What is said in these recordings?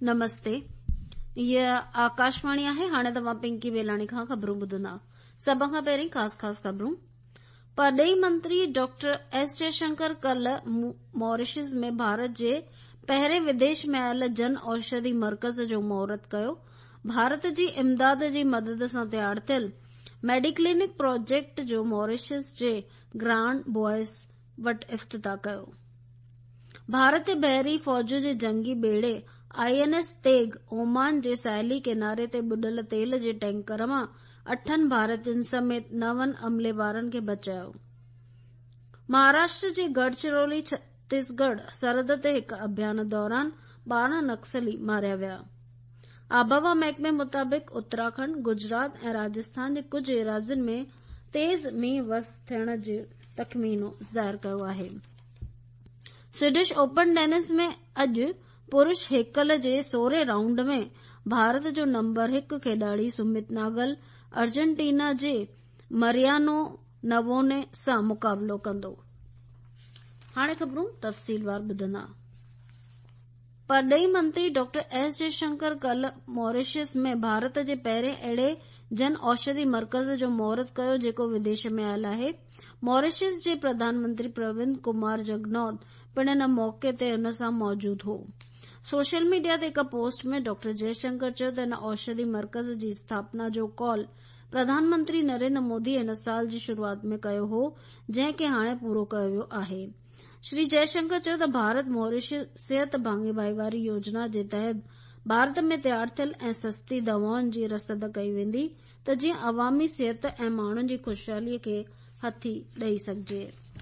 नमस्ते, ये आकाशवाणी आहे। हाणे तव्हां पिंकी वेलाणी खां ख़बरूं ॿुधंदा। सभ खां पहिरीं ख़ास ख़बरूं। परॾेही मंत्री डॉक्टर एस जयशंकर कल्ह मॉरिशस में भारत जे पहिरें विदेश में आयल जन औषधि मर्कज़ जो महूरत कयो। भारत जी इमदाद जी मदद सां तैयार थियल मेडिक्लिनिक प्रोजेक्ट जो मॉरिशस जे ग्रांड बुआइस वटि इफ़्तिताह कयो। भारतीय बहरी फौज जे जंगी बेड़े INS तेग ओमान जे साहिली किनारे ते बुॾल तेल जे टैंकर मां 8 भारतीयनि समेत 9 अमले वारनि खे बचायो। महाराष्ट्र जे गढ़चिरौली छत्तीसगढ़ सरहद ते हिक अभियान दौरान 12 नक्सली मारिया विया। आबहवा महकमे मुताबिक़ उत्तराखंड, गुजरात ऐं राजस्थान जे कुझ एराज़ियुनि में तेज़ मींहुं वस थियण जो तख़मीनो ज़ाहिर कयो आहे। स्वीडिश ओपन टेनिस में अॼु पुरुष हेकल जे 16 राउंड में भारत जो नंबर 1 खिलाड़ी सुमित नागल अर्जेंटीना जे मरियानो नवोने सां मुक़ाबिलो कंदो। हाणे ख़बरूं तफ़सीलवार ॿुधंदा। परॾेही मंत्री डॉक्टर एस जयशंकर कल्ह मॉरिशस में भारत जे पहिरें अहिड़े जन औषधि मर्कज़ जो महूरत कयो जेको विदेश में आयल आहे। मॉरिशस जे प्रधानमंत्री प्रविंद कुमार जगनॉथ पिण इन मौके ते हुन सां मौजूद हो। सोशल मीडिया ते हिक पोस्ट में डॉक्टर जयशंकर चयो त इन औषधि मर्कज़ जी स्थापना जो कॉल प्रधानमंत्री नरेंद्र मोदी हिन साल जी शुरूआत में कयो हो, जंहिं खे हाणे पूरो कयो वियो आहे। श्री जयशंकर चयो त भारत मॉरिशस सिहत भागीदारी योजना जे तहत भारत में तैयार थियल ऐं सस्ती दवाउनि जी रसद कई वेंदी त जीअं अवामी सिहत ऐं माण्हुनि जी खुशहालीअ खे हथी ॾेई सघिजे।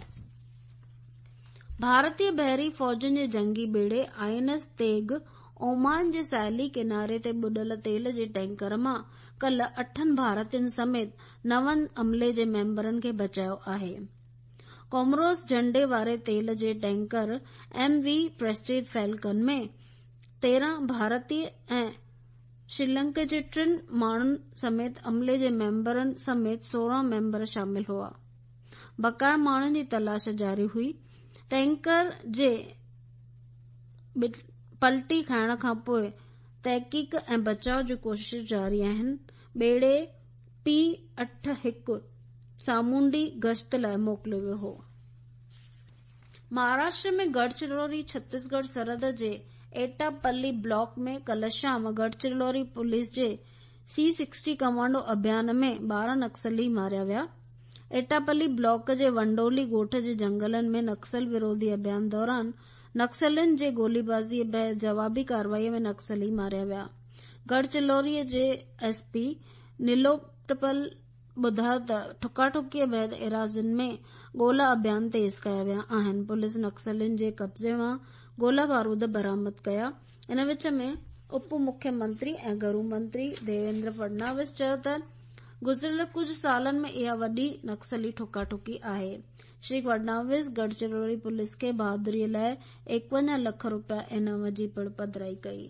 भारतीय बहरी फौजनि जे जंगी बेड़े INS तेग ओमान जे साहिली किनारे ते बुॾल तेल जे टैंकर मां कल्ह 8 भारतीयनि समेत 9 अमले जे मेंबरनि खे बचायो आहे। कोमोरोस झंडे वारे तेल जे टैंकर MV प्रेस्टीज फैल्कन में 13 भारतीय ऐं श्रीलंका जे 3 माण्हुनि समेत अमले जे मेंबरनि समेत 16 मेंबर शामिल हुआ। बकाया माण्हुनि जी तलाश जारी हुई। टैंकर जे पलटी खाइण खां पोइ तहक़ीक़ ऐं बचाव जी कोशिशूं जारी आहिनि। बेड़े P81 सामूंडी गश्त लाइ मोकिलियो वियो हो। महाराष्ट्र में गढ़चिरौली छत्तीसगढ़ सरहद जे एटापल्ली ब्लॉक में कल्ह शाम गढ़चिरौली पुलिस जे C60 कमांडो अभियान में 12 नक्सली मारिया विया। एटापल्ली ब्लॉक जे वंडोली ॻोठ जे जंगलनि में नक्सल विरोधी अभियान दौरान नक्सलियुनि जे गोलीबाज़ीअ बैदि जवाबी कार्रवाईअ में नक्सली मारिया विया। गढ़चिरौली जे SP नीलोटपल ॿुधायो त ठुकाठुकीअ बैदि एराज़ियुनि में ॻोल्हा अभियान तेज़ कया विया आहिनि। पुलिस नक्सलियुनि जे कब्ज़े मां गोला बारूद बरामद कया। इन विच में उप मुख्यमंत्री ऐं गृह मंत्री देवेंद्र फडणवीस चयो त गुज़िरियल कुझु सालनि में इहा वॾी नक्सली ठुकाठुकी आहे। श्री फडणवीस गढ़चिरौली पुलिस खे बहादुरीअ लाइ 51 लख रुपया इनाम जी पिण पधिराई कई।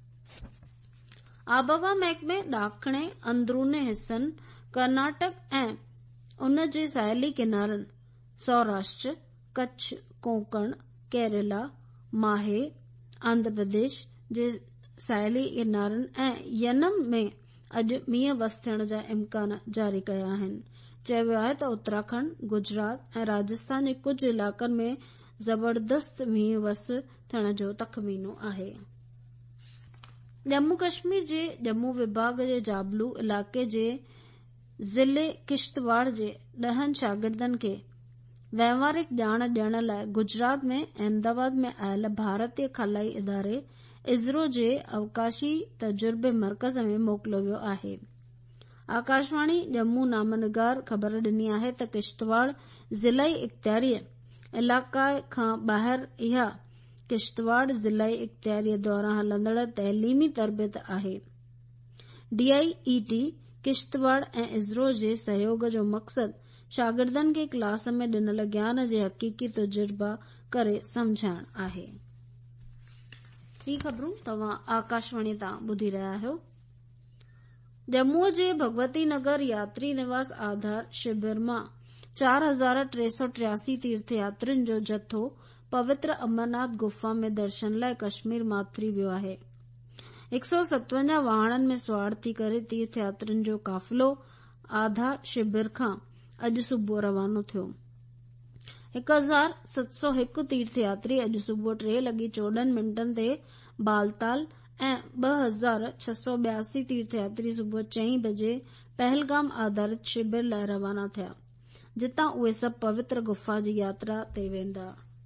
आबहवा महकमे ॾाखणे अंदरूनी हिस्सनि कर्नाटक ऐं उन जे साहिली किनारनि सौराष्ट्र, कच्छ, कोंकण, केरला, माहे, आंध्र प्रदेश जे साहिली किनारनि ऐं यनम में अॼु मींहुं वस थियण जा इम्कान जारी कया आहिनि। चयो वियो आहे त उत्तराखंड, गुजरात ऐं राजस्थान जे कुझु इलाक़नि में ज़बरदस्त मींहुं वस थियण जो तख़मीनो आहे। जम्मू कश्मीर जे जम्मू विभाग जे जाबलू इलाक़े जे ज़िले किश्तवाड़ जे 10 शागिर्दनि खे वहिंवारिक ॼाण ॾियण लाइ गुजरात में अहमदाबाद में आयल भारतीय खलाई इदारे ISRO जे अवकाशी तजुर्बे मर्कज़ में मोकिलियो वियो आहे। आकाशवाणी जम्मू नामनिगार ख़बर ॾिनी आहे त किश्तवाड़ ज़िलाई इख़्तियारी इलाक़े खां ॿाहिरि इहा किश्तवाड़ ज़िलाई इख़्तियारी दौरान हलंदड़ तइलीमी तरबियत आहे। DIET किश्तवाड़ ऐं ISRO जे सहयोग जो मक़सदु शागिर्दनि खे क्लास में ॾिनल ज्ञान जे हक़ीक़ी तजुर्बा करे समुझाइण आहे। ही ख़बरूं तव्हां आकाशवाणी तां ॿुधी रहिया आहियो। जम्मूअ जे भगवती नगर यात्री निवास आधार शिविर मां 4383 तीर्थयात्रियुनि जो जथो पवित्र अमरनाथ गुफ़ा में दर्शन लाइ कश्मीर माथिरी वियो आहे। 157 वाहननि में सवार थी करे तीर्थयात्रियुनि जो काफ़िलो आधार शिविर खां अॼु सुबुह रवानो थियो। 1701 तीर्थयात्री अॼु सुबुह 3:14 ते बालताल ऐं 2682 तीर्थयात्री सुबुह 4 बजे पहलगाम आधारित शिविर लाइ रवाना थिया, जितां उहे सभु पवित्र गुफा जी यात्रा ते वेंदा।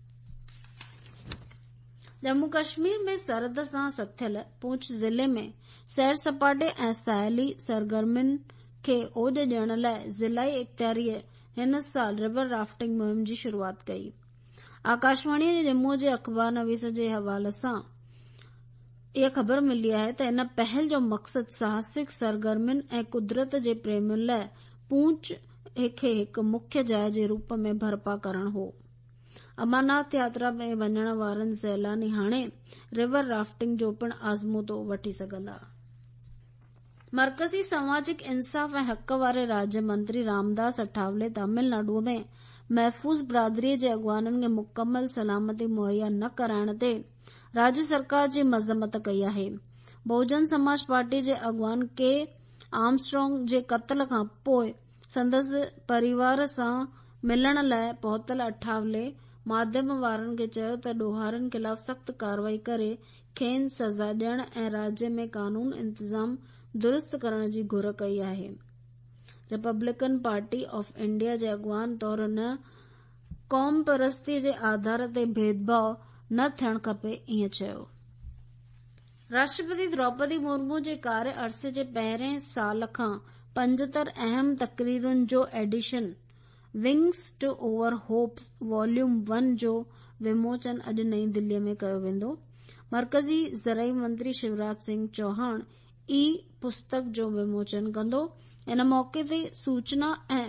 जम्मू कश्मीर में सरहद सां सथियल पूंछ ज़िले में सैर सपाटे ऐं साहिली सरगर्मियुनि खे ओज ॾियण लाइ ज़िलाई इख़्तियारीअ हिन साल रिवर राफ्टिंग मुहिम जी शुरूआत कई। आकाशवाणीअ जे जम्मू जे अख़बारनवीस जे हवाले सां इहा ख़बर मिली आहे त इन पहल जो मक़सद साहसिक सरगर्मियुनि ऐं कुदरत जे प्रेमियुनि लाइ पूंछ खे हिकु मुख्य जाइ जे रूप में बर्पा करणु हो। अमरनाथ यात्रा में वञण वारनि सैलानी हाणे रिवर राफ्टिंग जो पिणु आज़मूदो वठी सघंदा। मरकज़ी सामाजिक इंसाफ़ ऐं हक़ वारे राज्य मंत्री रामदास अठावले तमिलनाडुअ में महफ़ूज़ बिरादरीअ जे अॻवाननि खे मुकमल सलामती मुहैया न कराइण ते राज्य सरकार जी मज़म्मत कई आहे। बहुजन समाज पार्टी जे अॻवान के आर्मस्ट्रांग जे क़त्ल खां पोइ संदसि परिवार सां मिलण लाइ पहुतल अठावले माध्यम वारनि खे चयो त ॾोहारनि ख़िलाफ़ सख़्त कार्रवाई करे खेनि सज़ा ॾियण ऐं राज्य में कानून इंतज़ाम दुरुस्त करण जी घुर कई आहे। रिपब्लिकन पार्टी ऑफ इंडिया जे अॻवान तौरु न क़ौम परस्ती जे आधार ते भेदभाव न थियणु खपे, ईअं चयो। राष्ट्रपति द्रौपदी मुर्मू जे कार्य अरसे जे पहिरें साल खां 75 अहम तकरीरुनि जो edition Wings to Over Hopes volume 1 जो विमोचन अॼु नई दिल्लीअ में कयो वेंदो। मरकज़ी ज़रई मंत्री शिवराज सिंह चौहान ई पुस्तक जो विमोचन कंदो। इन मौके ते सूचना ऐं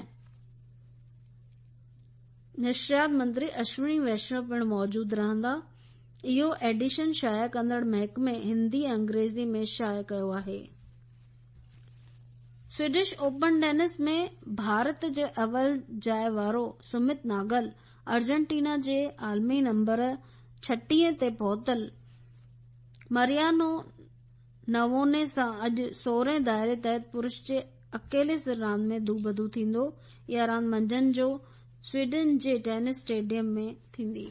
निश्चियात मंत्री अश्विनी वैष्णव पिणु मौजूद रहंदा। इहो एडिशन शाया कंदड़ महकमे हिंदी ऐं अंग्रेज़ी में शाया कयो आहे। स्वीडिश ओपन टेनिस में भारत जे अव्वल जाइ वारो सुमित नागल अर्जेंटीना जे आलमी नंबर 36 ते पहुतल मरियानो नवोने सां अॼु 16 दायरे तहत पुरुष जे अकेले सिर रांदि में दूबदू थींदो। इहा रांदि मंझंदि जो स्वीडन जे टेनिस स्टेडियम में थींदी।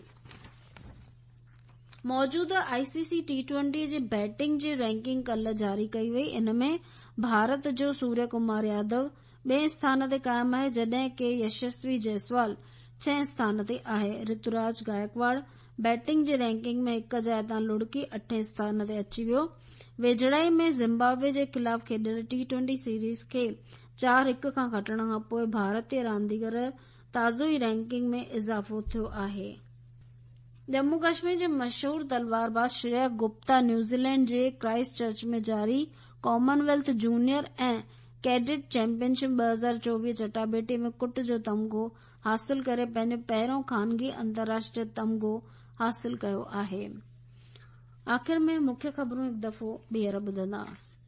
मौजूदा आईसीसी T20 जी बैटिंग जी रैंकिंग कल्ह जारी कई वई। इन में भारत जो सूर्य कुमार यादव 2 स्थान ते कायम आहे, जड॒हिं के यशस्वी जायसवाल 6 स्थान ते आहे। ऋतुराज गायकवाड़ बैटिंग जी रैंकिंग में 1 जाइ तां लुढ़की 8 स्थान ते अची वियो। वेझड़ाई में ज़िम्बाब्वे जे ख़िलाफ़ खेॾियल T20 सीरीज़ खे 4-1 खां खटण खां पोइ भारतीय रांदीगर ताज़ो ई रैंकिंग में इज़ाफ़ो थियो आहे। जम्मू कश्मीर जे मशहूर तलवारबाज़ श्रेया गुप्ता न्यूज़ीलैंड जे क्राइस्ट चर्च में जारी कॉमनवेल्थ जूनियर ऐं कैडेट चैंपियनशिप 2024 चटाभेटी में कुट जो तमग़ो हासिल करे पंहिंजो पहिरियों ख़ानगी अंतर्राष्ट्रीय तमग़ो हासिल कयो आहे। आख़िर में मुख्य ख़बरूं हिकु दफ़ो ॿीहर ॿुधंदा।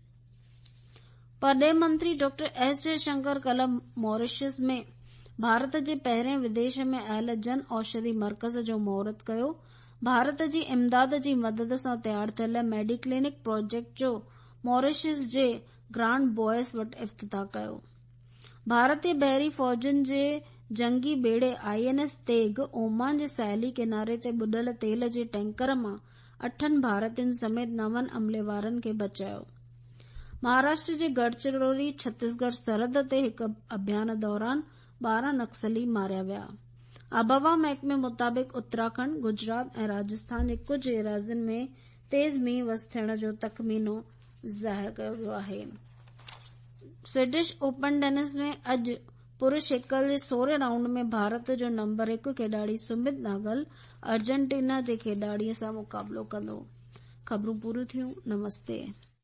परॾेह मंत्री डॉक्टर एस जयशंकर कल्ह मॉरिशस में भारत जे पहिरें विदेश में आयल जन औषधि मर्कज़ जो महूरत कयो। भारत जी इमदाद जी मदद सां तयार थियल मेडिक्लिनिक प्रोजेक्ट जो मॉरिशस जे ग्रांड बॉयस वटि इफ़्तिताह कयो। भारतीय बहरी फ़ौजुनि जे जंगी बेड़े INS तेग ओमान जे साहिली किनारे ते बुॾल तेल जे टैंकर मां 8 भारतीयुनि समेत 9 अमले वारनि खे बचायो। महाराष्ट्र जे गढ़चिरोली छत्तीसगढ़ सरहद ते हिकु अभियान दौरान 12 नक्सली मारिया विया। आबहवा महकमे मुताबिक़ उत्तराखंड, गुजरात ऐं राजस्थान जे कुझु एराज़ियुनि में तेज़ मींहुं वस थियण जो तख़मीनो ज़ाहिर कयो वियो आहे। स्वीडिश ओपन टेनिस में अॼु पुरुष एकल जे 16 राउंड में भारत जो नंबर 1 खिलाड़ी सुमित नागल अर्जेंटीना जे खिलाड़ीअ सां मुक़ाबिलो कंदो। ख़बरूं पूरियूं थियूं। नमस्ते।